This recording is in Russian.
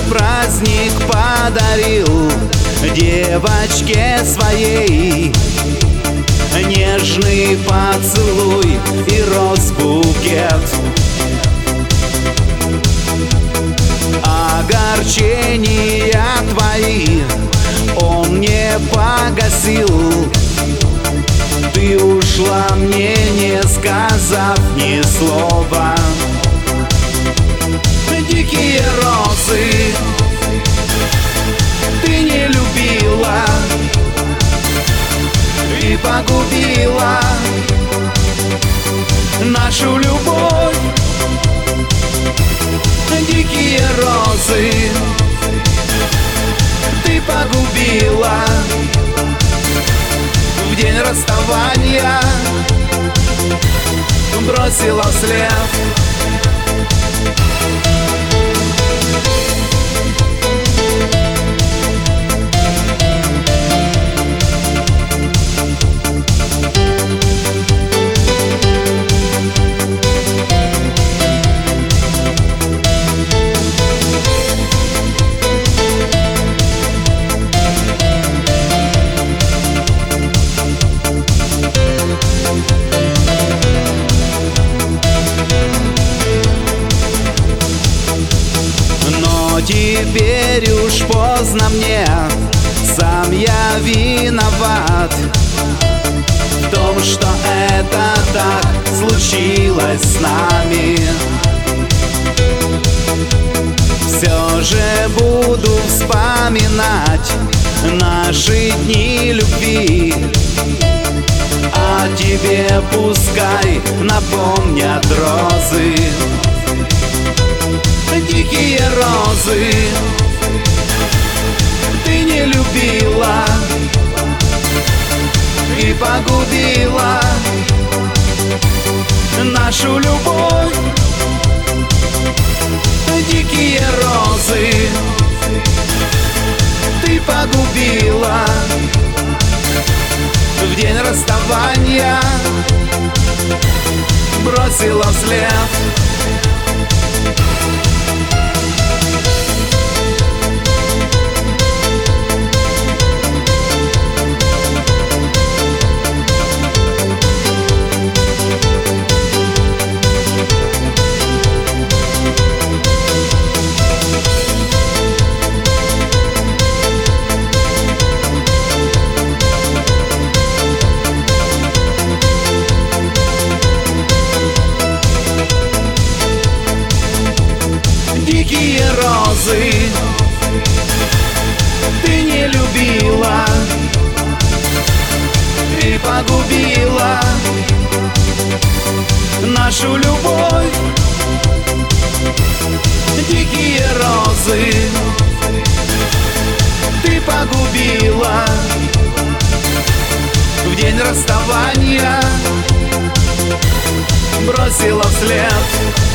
праздник подарил девочке своей нежный поцелуй и розбукет. Огорчения твои он не погасил. Ты ушла мне, не сказав ни слова. Дикие розы ты не любила и погубила нашу любовь. Дикие розы ты погубила в день расставания, бросила вслед. Теперь уж поздно мне, сам я виноват в том, что это так случилось с нами. Все же буду вспоминать наши дни любви, а тебе пускай напомнят розы. Дикие розы ты не любила и погубила нашу любовь. Дикие розы ты погубила в день расставания, бросила вслед. Дикие розы ты не любила и погубила нашу любовь. Дикие розы ты погубила в день расставания, бросила вслед.